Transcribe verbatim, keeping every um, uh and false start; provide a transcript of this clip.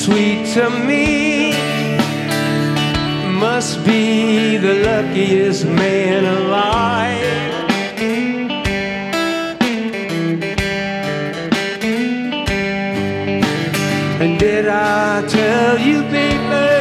sweet to me. Must be the luckiest man alive. And did I tell you, baby,